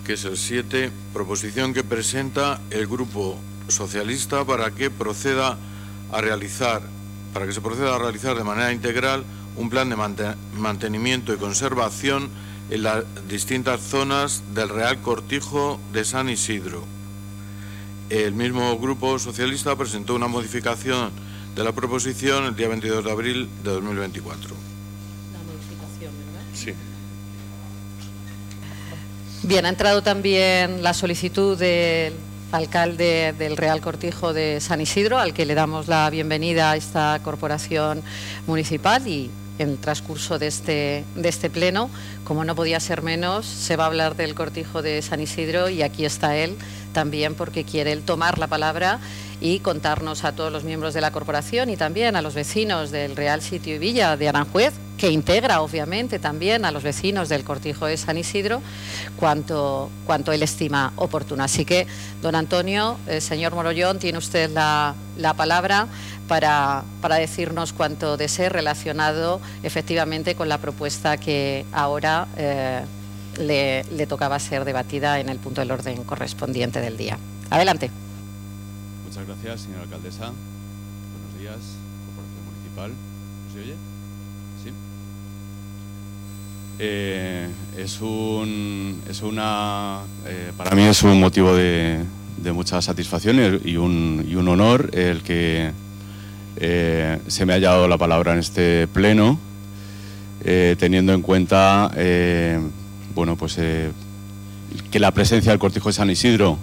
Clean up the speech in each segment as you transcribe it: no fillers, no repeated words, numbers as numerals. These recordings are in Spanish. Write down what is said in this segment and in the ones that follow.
que es el 7, proposición que presenta el Grupo Socialista para que se proceda a realizar de manera integral un plan de mantenimiento y conservación en las distintas zonas del Real Cortijo de San Isidro. El mismo Grupo Socialista presentó una modificación de la proposición el día 22 de abril de 2024. La modificación, ¿verdad? Sí. Bien, ha entrado también la solicitud del alcalde del Real Cortijo de San Isidro, al que le damos la bienvenida a esta corporación municipal, y en el transcurso de este pleno, como no podía ser menos, se va a hablar del Cortijo de San Isidro, y aquí está él también porque quiere él tomar la palabra y contarnos a todos los miembros de la corporación y también a los vecinos del Real Sitio y Villa de Aranjuez, que integra obviamente también a los vecinos del Cortijo de San Isidro, cuanto él estima oportuno. Así que, don Antonio, señor Morollón, tiene usted la palabra para decirnos cuanto desee relacionado efectivamente con la propuesta que ahora le tocaba ser debatida en el punto del orden correspondiente del día. Adelante. Muchas gracias, señora alcaldesa. Buenos días, Corporación Municipal. ¿Se oye? ¿Sí? Para mí es un motivo de mucha satisfacción y un honor el que se me haya dado la palabra en este pleno, teniendo en cuenta que la presencia del Cortijo de San Isidro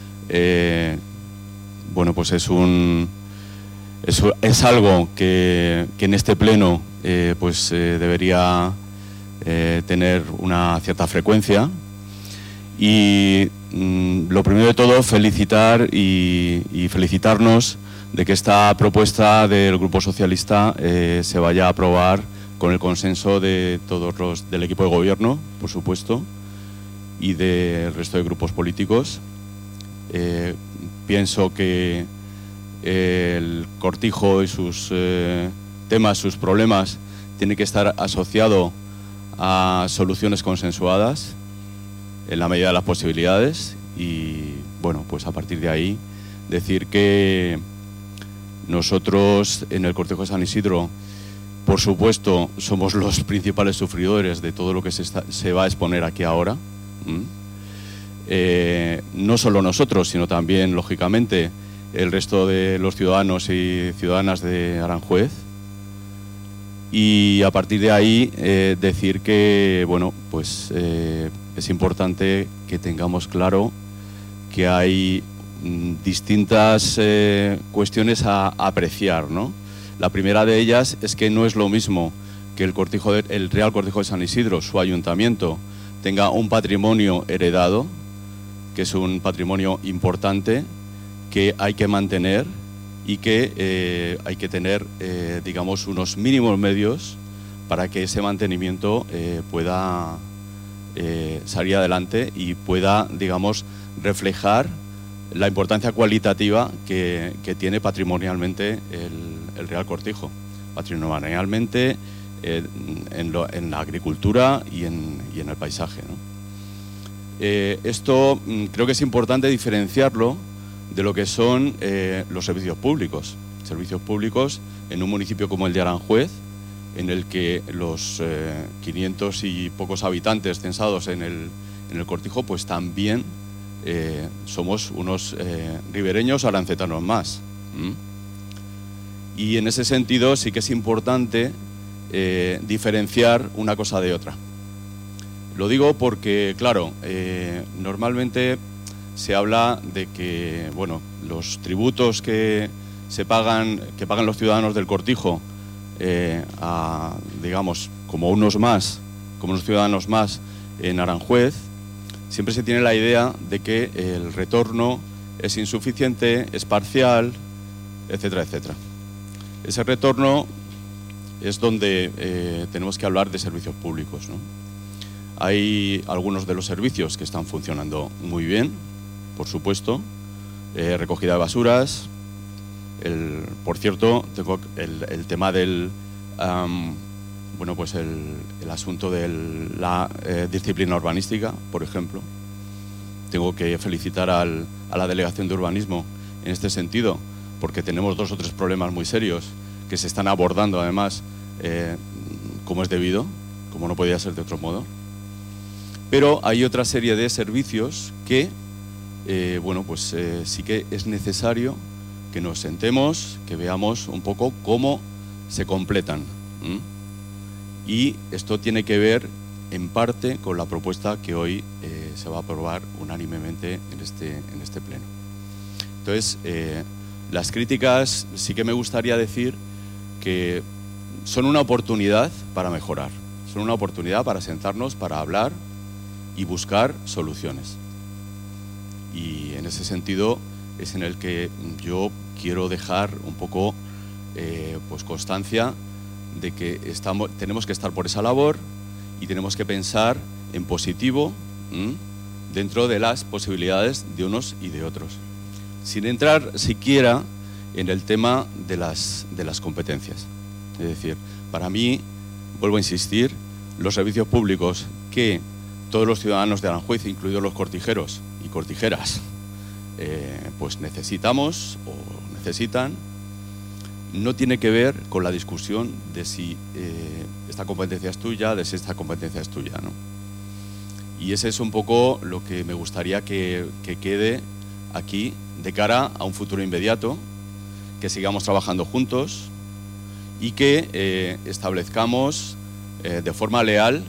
es algo que en este pleno debería tener una cierta frecuencia. Y lo primero de todo, felicitar y felicitarnos de que esta propuesta del Grupo Socialista se vaya a aprobar con el consenso de todos los del equipo de gobierno, por supuesto, y del resto de grupos políticos. Pienso que el Cortijo y sus temas, sus problemas, tiene que estar asociado a soluciones consensuadas en la medida de las posibilidades, y a partir de ahí decir que nosotros en el Cortijo de San Isidro, por supuesto, somos los principales sufridores de todo lo que se va a exponer aquí ahora. No solo nosotros, sino también, lógicamente, el resto de los ciudadanos y ciudadanas de Aranjuez. Y a partir de ahí decir que es importante que tengamos claro que hay distintas cuestiones a apreciar, ¿no? La primera de ellas es que no es lo mismo que el Real Cortijo de San Isidro, su ayuntamiento, tenga un patrimonio heredado, que es un patrimonio importante, que hay que mantener y que hay que tener, unos mínimos medios para que ese mantenimiento pueda salir adelante y pueda, reflejar la importancia cualitativa que tiene patrimonialmente el Real Cortijo. Patrimonialmente en la agricultura y en el paisaje, ¿no? Esto creo que es importante diferenciarlo de lo que son los servicios públicos. Servicios públicos en un municipio como el de Aranjuez, en el que los 500 y pocos habitantes censados en el Cortijo, pues también somos unos ribereños arancetanos más. Y en ese sentido sí que es importante diferenciar una cosa de otra. Lo digo porque, claro, normalmente se habla de que, los tributos que pagan los ciudadanos del Cortijo, como unos ciudadanos más en Aranjuez, siempre se tiene la idea de que el retorno es insuficiente, es parcial, etcétera, etcétera. Ese retorno es donde tenemos que hablar de servicios públicos, ¿no? Hay algunos de los servicios que están funcionando muy bien, por supuesto, recogida de basuras. Por cierto, tengo el tema del el asunto de la disciplina urbanística, por ejemplo. tengo que felicitar a la Delegación de Urbanismo en este sentido, porque tenemos 2 o 3 problemas muy serios que se están abordando además como es debido, como no podía ser de otro modo. Pero hay otra serie de servicios que, bueno, pues sí que es necesario que nos sentemos, que veamos un poco cómo se completan. Y esto tiene que ver en parte con la propuesta que hoy se va a aprobar unánimemente en este pleno. Entonces, las críticas sí que me gustaría decir que son una oportunidad para mejorar, son una oportunidad para sentarnos, para hablar y buscar soluciones. Y en ese sentido es en el que yo quiero dejar un poco pues constancia de que tenemos que estar por esa labor y tenemos que pensar en positivo dentro de las posibilidades de unos y de otros, sin entrar siquiera en el tema de las competencias. Es decir, para mí, vuelvo a insistir, los servicios públicos que todos los ciudadanos de Aranjuez, incluidos los cortijeros y cortijeras, pues necesitamos o necesitan, no tiene que ver con la discusión de si esta competencia es tuya, de si esta competencia es tuya, ¿no? Y ese es un poco lo que me gustaría que quede aquí de cara a un futuro inmediato, que sigamos trabajando juntos y que establezcamos de forma leal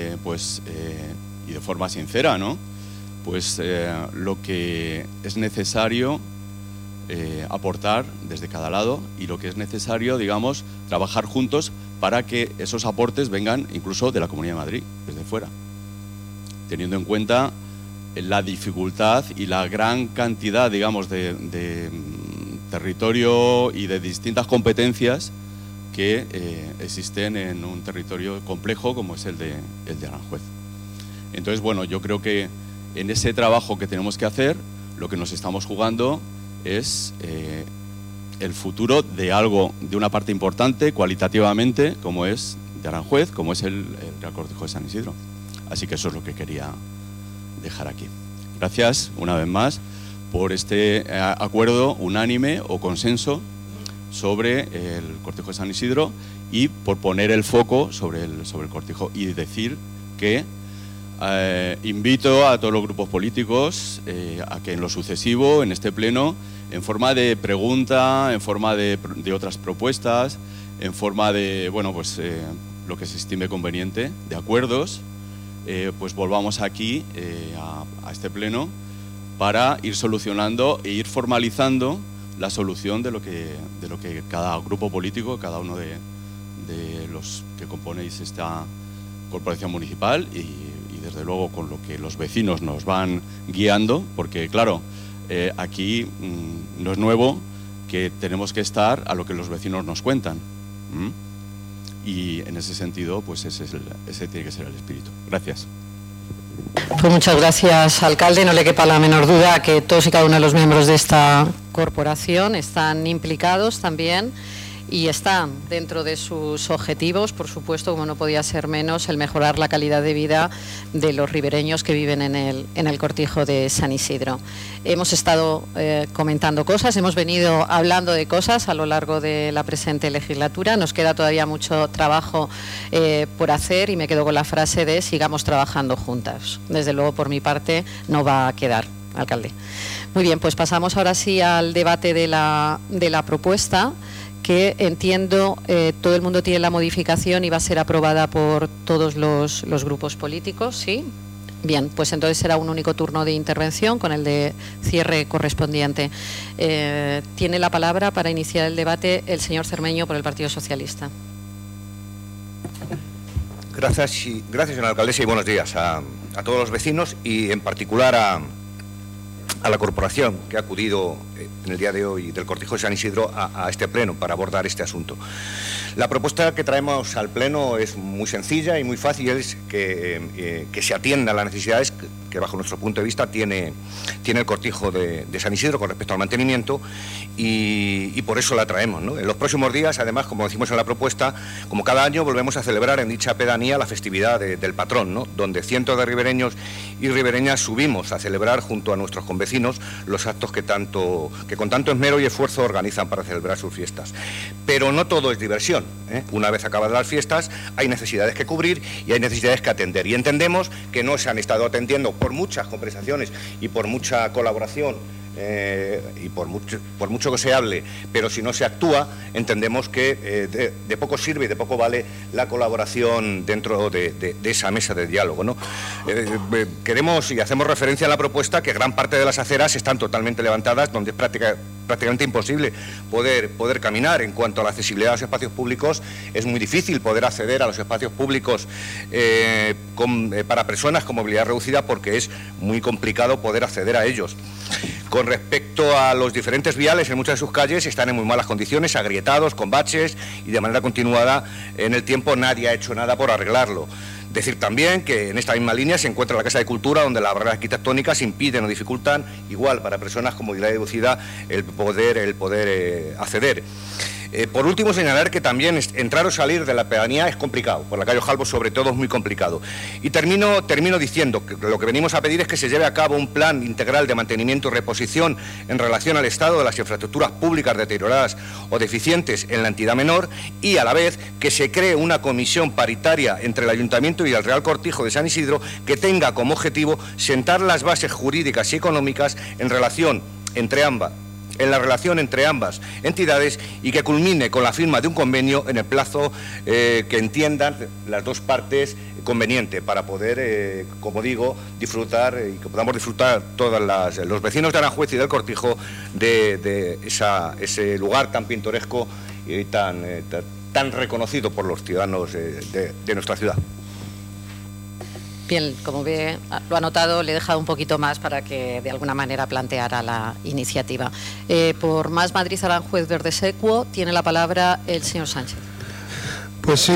y de forma sincera, ¿no? Pues lo que es necesario aportar desde cada lado y lo que es necesario, digamos, trabajar juntos para que esos aportes vengan incluso de la Comunidad de Madrid, desde fuera, teniendo en cuenta la dificultad y la gran cantidad, digamos, de territorio y de distintas competencias que existen en un territorio complejo como es el de Aranjuez. Entonces, bueno, yo creo que en ese trabajo que tenemos que hacer, lo que nos estamos jugando es el futuro de algo, de una parte importante cualitativamente, como es de Aranjuez, como es el Real Cortijo de San Isidro. Así que eso es lo que quería dejar aquí. Gracias una vez más por este acuerdo unánime o consenso sobre el Cortijo de San Isidro y por poner el foco sobre el Cortijo y decir que invito a todos los grupos políticos a que en lo sucesivo, en este pleno, en forma de pregunta, en forma de otras propuestas, en forma de, bueno, pues lo que se estime conveniente, de acuerdos, pues volvamos aquí a este pleno para ir solucionando e ir formalizando la solución de lo que cada grupo político, cada uno de los que componéis esta corporación municipal y desde luego con lo que los vecinos nos van guiando, porque claro, aquí no es nuevo que tenemos que estar a lo que los vecinos nos cuentan. Y en ese sentido, pues ese tiene que ser el espíritu. Gracias. Pues muchas gracias, alcalde. No le quepa la menor duda que todos y cada uno de los miembros de esta corporación están implicados también y están dentro de sus objetivos, por supuesto, como no podía ser menos, el mejorar la calidad de vida de los ribereños que viven en el Cortijo de San Isidro. Hemos estado comentando cosas, hemos venido hablando de cosas a lo largo de la presente legislatura. Nos queda todavía mucho trabajo por hacer y me quedo con la frase de sigamos trabajando juntas. Desde luego, por mi parte, no va a quedar, alcalde. Muy bien, pues pasamos ahora sí al debate de la propuesta, que entiendo todo el mundo tiene la modificación y va a ser aprobada por todos los grupos políticos, ¿sí? Bien, pues entonces será un único turno de intervención con el de cierre correspondiente. Tiene la palabra para iniciar el debate el señor Cermeño por el Partido Socialista. Gracias, señora alcaldesa, y buenos días a todos los vecinos y en particular a la corporación que ha acudido en el día de hoy del Cortijo de San Isidro a este pleno para abordar este asunto. La propuesta que traemos al Pleno es muy sencilla y muy fácil, es que se atienda a las necesidades que bajo nuestro punto de vista tiene el cortijo de San Isidro con respecto al mantenimiento, y por eso la traemos, ¿no? En los próximos días, además, como decimos en la propuesta, como cada año volvemos a celebrar en dicha pedanía la festividad del patrón, ¿no? Donde cientos de ribereños y ribereñas subimos a celebrar junto a nuestros convecinos los actos que con tanto esmero y esfuerzo organizan para celebrar sus fiestas. Pero no todo es diversión, ¿eh? Una vez acabadas las fiestas hay necesidades que cubrir y hay necesidades que atender, y entendemos que no se han estado atendiendo por muchas conversaciones y por mucha colaboración, y por mucho que se hable, pero si no se actúa, entendemos que de poco sirve y de poco vale la colaboración dentro de esa mesa de diálogo, ¿no? Queremos, y hacemos referencia a la propuesta, que gran parte de las aceras están totalmente levantadas, donde es prácticamente imposible poder caminar. En cuanto a la accesibilidad a los espacios públicos, es muy difícil poder acceder a los espacios públicos para personas con movilidad reducida, porque es muy complicado poder acceder a ellos. Con respecto a los diferentes viales, en muchas de sus calles están en muy malas condiciones, agrietados, con baches, y de manera continuada en el tiempo nadie ha hecho nada por arreglarlo. Decir también que en esta misma línea se encuentra la Casa de Cultura, donde las barreras arquitectónicas impiden o dificultan, igual para personas con movilidad reducida, el poder acceder. Por último, señalar que también entrar o salir de la pedanía es complicado, por la calle Ojalbo sobre todo es muy complicado. Y termino diciendo que lo que venimos a pedir es que se lleve a cabo un plan integral de mantenimiento y reposición en relación al estado de las infraestructuras públicas deterioradas o deficientes en la entidad menor, y a la vez que se cree una comisión paritaria entre el Ayuntamiento y el Real Cortijo de San Isidro que tenga como objetivo sentar las bases jurídicas y económicas en la relación entre ambas entidades, y que culmine con la firma de un convenio en el plazo que entiendan las dos partes conveniente, para poder, como digo, disfrutar y que podamos disfrutar los vecinos de Aranjuez y del Cortijo de ese lugar tan pintoresco y tan reconocido por los ciudadanos de nuestra ciudad. Bien, como ve, lo ha notado, le he dejado un poquito más para que de alguna manera planteara la iniciativa. Por Más Madrid Aranjuez Verde Secuo tiene la palabra el señor Sánchez. Pues sí,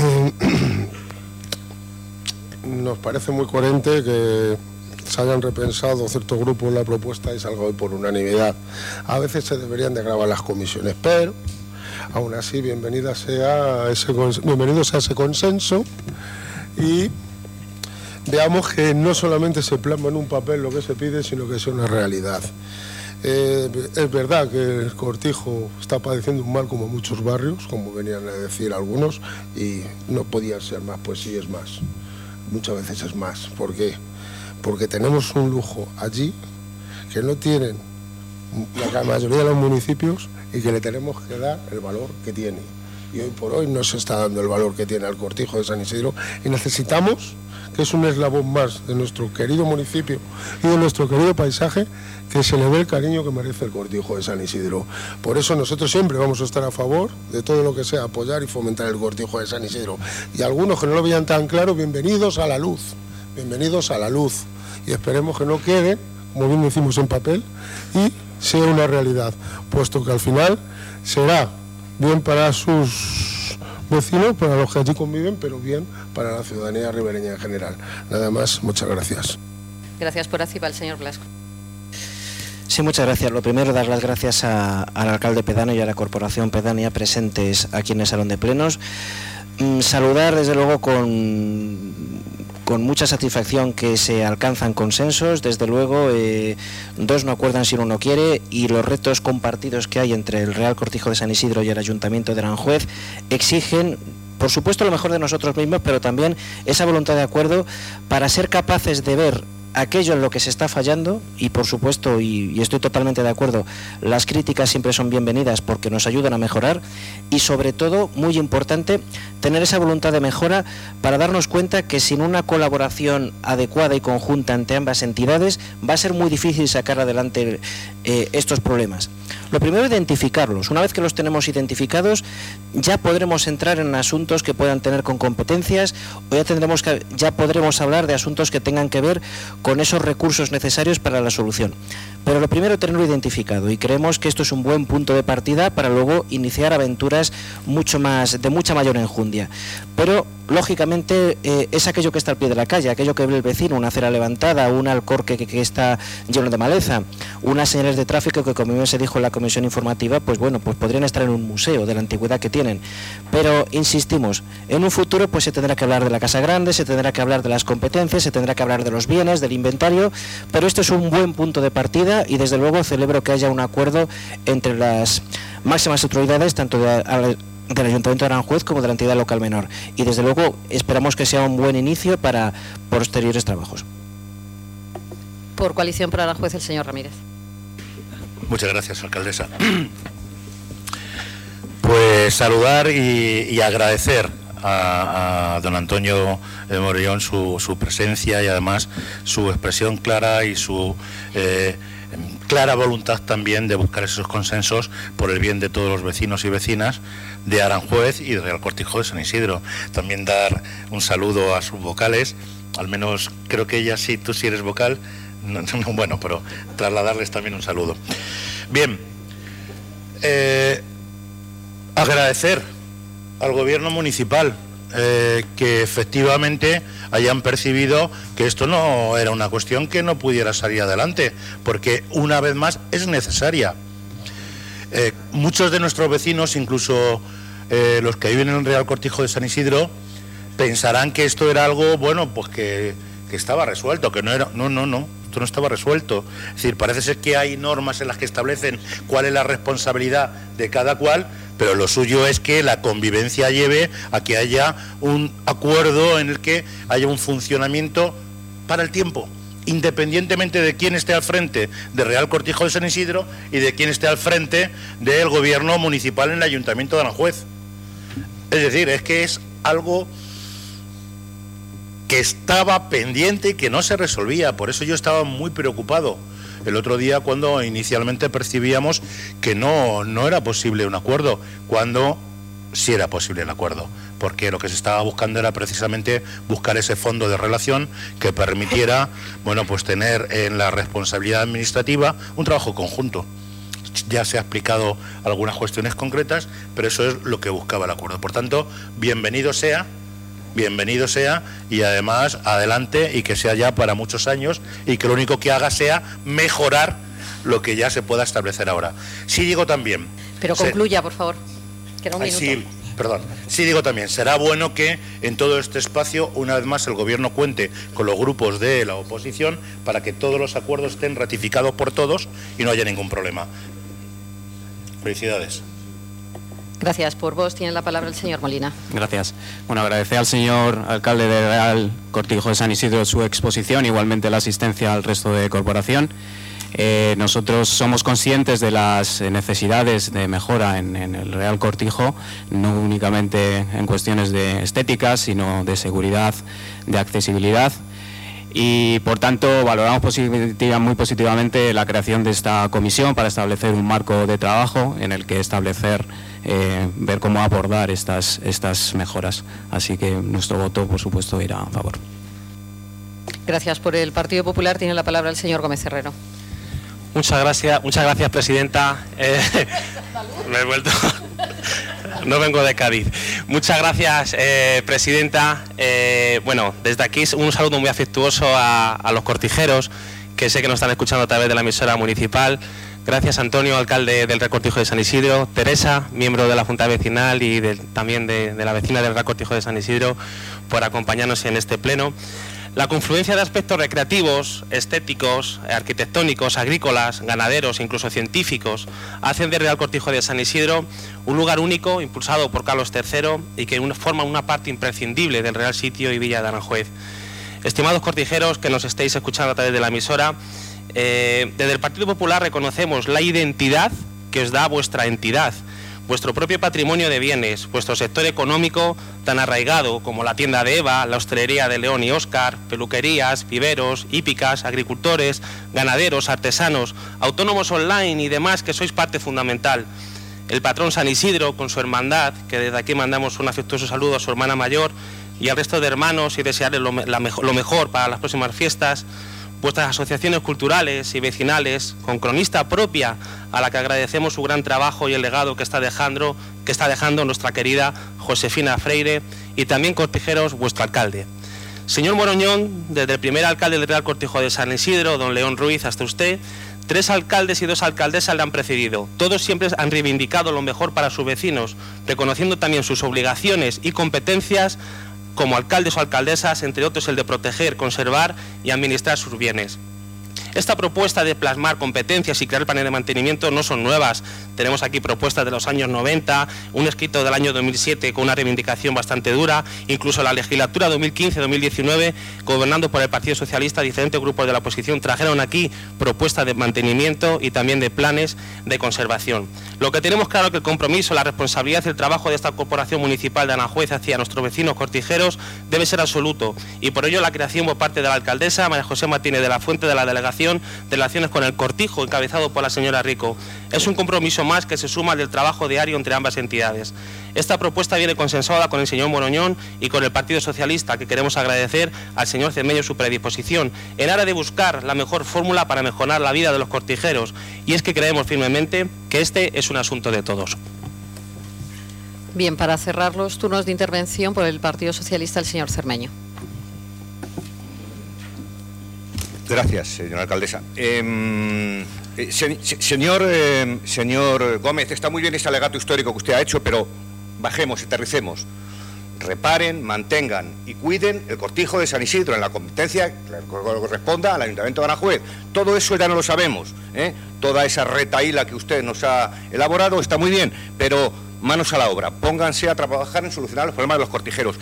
nos parece muy coherente que se hayan repensado ciertos grupos la propuesta y salga hoy por unanimidad. A veces se deberían de grabar las comisiones, pero aún así bienvenidos sea ese consenso, y veamos que no solamente se plasma en un papel lo que se pide, sino que sea una realidad. Es verdad que el Cortijo está padeciendo un mal como muchos barrios, como venían a decir algunos, y no podía ser más, pues sí es más. Muchas veces es más. ¿Por qué? Porque tenemos un lujo allí que no tienen la mayoría de los municipios y que le tenemos que dar el valor que tiene. Y hoy por hoy no se está dando el valor que tiene al Cortijo de San Isidro, y necesitamos, que es un eslabón más de nuestro querido municipio y de nuestro querido paisaje, que se le dé el cariño que merece el Cortijo de San Isidro. Por eso nosotros siempre vamos a estar a favor de todo lo que sea apoyar y fomentar el Cortijo de San Isidro. Y algunos que no lo veían tan claro, bienvenidos a la luz, y esperemos que no quede, como bien decimos, en papel, y sea una realidad, puesto que al final será bien para sus vecinos, para los que allí conviven, pero bien para la ciudadanía ribereña en general. Nada más, muchas gracias. Gracias por activar, el señor Blasco. Sí, muchas gracias. Lo primero, dar las gracias al alcalde pedáneo y a la corporación pedánea presentes aquí en el Salón de Plenos. Saludar, desde luego, con mucha satisfacción que se alcanzan consensos. Desde luego, dos no acuerdan si uno no quiere, y los retos compartidos que hay entre el Real Cortijo de San Isidro y el Ayuntamiento de Aranjuez exigen, por supuesto, lo mejor de nosotros mismos, pero también esa voluntad de acuerdo para ser capaces de ver aquello en lo que se está fallando, y por supuesto, y estoy totalmente de acuerdo, las críticas siempre son bienvenidas porque nos ayudan a mejorar, y sobre todo, muy importante, tener esa voluntad de mejora para darnos cuenta que sin una colaboración adecuada y conjunta entre ambas entidades va a ser muy difícil sacar adelante estos problemas. Lo primero, identificarlos. Una vez que los tenemos identificados, ya podremos entrar en asuntos que puedan tener con competencias, o ya podremos hablar de asuntos que tengan que ver con esos recursos necesarios para la solución. Pero lo primero, tenerlo identificado, y creemos que esto es un buen punto de partida para luego iniciar aventuras de mucha mayor enjundia. Pero, lógicamente, es aquello que está al pie de la calle, aquello que ve el vecino, una acera levantada, un alcorque que está lleno de maleza, unas señales de tráfico que, como bien se dijo en la comisión informativa, pues bueno, pues podrían estar en un museo de la antigüedad que tienen. Pero, insistimos, en un futuro pues se tendrá que hablar de la casa grande, se tendrá que hablar de las competencias, se tendrá que hablar de los bienes, del inventario, pero esto es un buen punto de partida y desde luego celebro que haya un acuerdo entre las máximas autoridades, tanto del Ayuntamiento de Aranjuez como de la entidad local menor, y desde luego esperamos que sea un buen inicio para posteriores trabajos. Por Coalición por Aranjuez, el señor Ramírez. Muchas gracias, alcaldesa. Pues saludar y agradecer a don Antonio Morellón su presencia y además su expresión clara y su clara voluntad también de buscar esos consensos por el bien de todos los vecinos y vecinas de Aranjuez y de Real Cortijo de San Isidro. También dar un saludo a sus vocales, al menos creo que ella sí, tú sí eres vocal, no, bueno, pero trasladarles también un saludo. Bien, agradecer al gobierno municipal que efectivamente hayan percibido que esto no era una cuestión que no pudiera salir adelante, porque una vez más es necesaria. Muchos de nuestros vecinos, incluso los que viven en el Real Cortijo de San Isidro, pensarán que esto era algo, bueno, pues que estaba resuelto, que no era... No, esto no estaba resuelto. Es decir, parece ser que hay normas en las que establecen cuál es la responsabilidad de cada cual, pero lo suyo es que la convivencia lleve a que haya un acuerdo en el que haya un funcionamiento para el tiempo, independientemente de quién esté al frente de Real Cortijo de San Isidro y de quién esté al frente del gobierno municipal en el Ayuntamiento de Aranjuez. Es decir, es que es algo que estaba pendiente y que no se resolvía. Por eso yo estaba muy preocupado el otro día cuando inicialmente percibíamos que no era posible un acuerdo, cuando sí era posible el acuerdo, porque lo que se estaba buscando era precisamente buscar ese fondo de relación que permitiera, bueno, pues tener en la responsabilidad administrativa un trabajo conjunto. Ya se ha explicado algunas cuestiones concretas, pero eso es lo que buscaba el acuerdo. Por tanto, bienvenido sea, y además adelante, y que sea ya para muchos años, y que lo único que haga sea mejorar lo que ya se pueda establecer ahora. Sí digo también... Pero concluya, por favor. Queda un minuto. Sí, perdón. Sí digo también, será bueno que en todo este espacio, una vez más, el Gobierno cuente con los grupos de la oposición para que todos los acuerdos estén ratificados por todos y no haya ningún problema. Felicidades. Gracias. Por vos tiene la palabra el señor Molina. Gracias. Bueno, agradecer al señor alcalde de Real Cortijo de San Isidro su exposición, igualmente la asistencia al resto de corporación. Nosotros somos conscientes de las necesidades de mejora en el Real Cortijo, no únicamente en cuestiones de estética, sino de seguridad, de accesibilidad. Y por tanto valoramos muy positivamente la creación de esta comisión para establecer un marco de trabajo en el que establecer, ver cómo abordar estas mejoras. Así que nuestro voto, por supuesto, irá a favor. Gracias. Por el Partido Popular tiene la palabra el señor Gómez Herrero. Muchas gracias, presidenta. Me he vuelto... No vengo de Cádiz. Muchas gracias, presidenta. Bueno, desde aquí un saludo muy afectuoso a los cortijeros, que sé que nos están escuchando a través de la emisora municipal. Gracias, Antonio, alcalde del Real Cortijo de San Isidro. Teresa, miembro de la Junta Vecinal y también de la vecina del Real Cortijo de San Isidro, por acompañarnos en este pleno. La confluencia de aspectos recreativos, estéticos, arquitectónicos, agrícolas, ganaderos e incluso científicos hacen de Real Cortijo de San Isidro un lugar único, impulsado por Carlos III y que forma una parte imprescindible del Real Sitio y Villa de Aranjuez. Estimados cortijeros que nos estéis escuchando a través de la emisora, desde el Partido Popular reconocemos la identidad que os da vuestra entidad, vuestro propio patrimonio de bienes, vuestro sector económico tan arraigado como la tienda de Eva, la hostelería de León y Óscar, peluquerías, viveros, hípicas, agricultores, ganaderos, artesanos, autónomos online y demás, que sois parte fundamental. El patrón San Isidro con su hermandad, que desde aquí mandamos un afectuoso saludo a su hermana mayor y al resto de hermanos y desearles lo mejor para las próximas fiestas. vuestras asociaciones culturales y vecinales, con cronista propia, a la que agradecemos su gran trabajo y el legado que está dejando nuestra querida Josefina Freire, y también cortijeros, vuestro alcalde. Señor Moroñón, desde el primer alcalde del Real Cortijo de San Isidro, don León Ruiz, hasta usted, 3 alcaldes y 2 alcaldesas le han precedido. Todos siempre han reivindicado lo mejor para sus vecinos, reconociendo también sus obligaciones y competencias como alcaldes o alcaldesas, entre otros el de proteger, conservar y administrar sus bienes. Esta propuesta de plasmar competencias y crear planes de mantenimiento no son nuevas. Tenemos aquí propuestas de los años 90, un escrito del año 2007 con una reivindicación bastante dura, incluso la legislatura 2015-2019, gobernando por el Partido Socialista, diferentes grupos de la oposición trajeron aquí propuestas de mantenimiento y también de planes de conservación. Lo que tenemos claro es que el compromiso, la responsabilidad y el trabajo de esta Corporación Municipal de Aranjuez hacia nuestros vecinos cortijeros debe ser absoluto, y por ello la creación por parte de la alcaldesa María José Martínez de la Fuente de la Delegación de Relaciones con el Cortijo, encabezado por la señora Rico. Es un compromiso más que se suma del trabajo diario entre ambas entidades. Esta propuesta viene consensuada con el señor Moroñón y con el Partido Socialista, que queremos agradecer al señor Cermeño su predisposición en aras de buscar la mejor fórmula para mejorar la vida de los cortijeros, y es que creemos firmemente que este es un asunto de todos. Bien, para cerrar los turnos de intervención por el Partido Socialista, el señor Cermeño. Gracias, señora alcaldesa. Señor Gómez, está muy bien ese alegato histórico que usted ha hecho, pero bajemos, aterricemos. Reparen, mantengan y cuiden el Cortijo de San Isidro en la competencia que corresponda al Ayuntamiento de Aranjuez. Todo eso ya no lo sabemos, ¿eh? Toda esa retahíla que usted nos ha elaborado está muy bien, pero manos a la obra, pónganse a trabajar en solucionar los problemas de los cortijeros.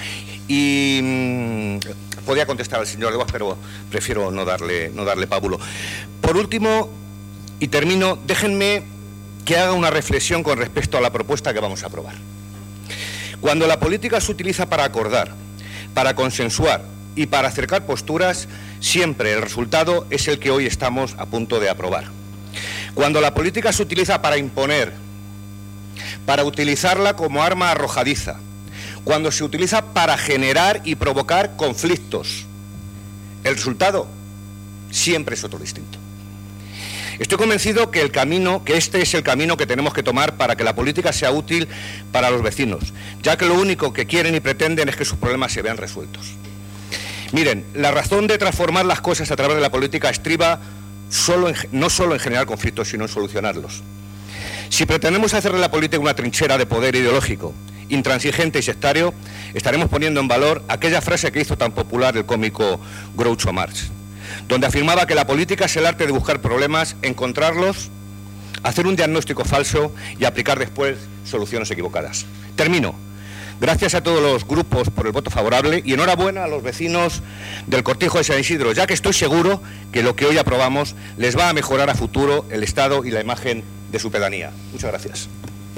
Y podía contestar al señor Leguas, pero prefiero no darle pábulo. Por último, y termino, déjenme que haga una reflexión con respecto a la propuesta que vamos a aprobar. Cuando la política se utiliza para acordar, para consensuar y para acercar posturas, siempre el resultado es el que hoy estamos a punto de aprobar. Cuando la política se utiliza para imponer, para utilizarla como arma arrojadiza, cuando se utiliza para generar y provocar conflictos, el resultado siempre es otro distinto. Estoy convencido que este es el camino que tenemos que tomar para que la política sea útil para los vecinos, ya que lo único que quieren y pretenden es que sus problemas se vean resueltos. Miren, la razón de transformar las cosas a través de la política estriba no solo en generar conflictos, sino en solucionarlos. Si pretendemos hacer de la política una trinchera de poder ideológico, intransigente y sectario, estaremos poniendo en valor aquella frase que hizo tan popular el cómico Groucho Marx, donde afirmaba que la política es el arte de buscar problemas, encontrarlos, hacer un diagnóstico falso y aplicar después soluciones equivocadas. Termino. Gracias a todos los grupos por el voto favorable y enhorabuena a los vecinos del Cortijo de San Isidro, ya que estoy seguro que lo que hoy aprobamos les va a mejorar a futuro el estado y la imagen de su pedanía. Muchas gracias.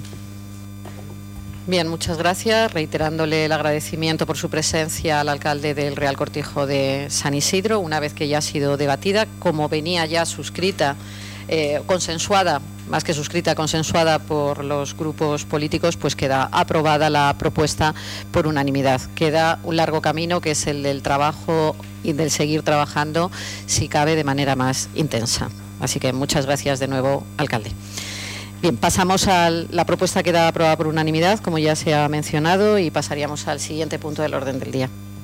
Bien, muchas gracias. Reiterándole el agradecimiento por su presencia al alcalde del Real Cortijo de San Isidro, una vez que ya ha sido debatida, como venía ya suscrita, consensuada, más que suscrita, consensuada por los grupos políticos, pues queda aprobada la propuesta por unanimidad. Queda un largo camino, que es el del trabajo y del seguir trabajando, si cabe, de manera más intensa. Así que muchas gracias de nuevo, alcalde. Bien, pasamos a la propuesta, queda aprobada por unanimidad, como ya se ha mencionado, y pasaríamos al siguiente punto del orden del día.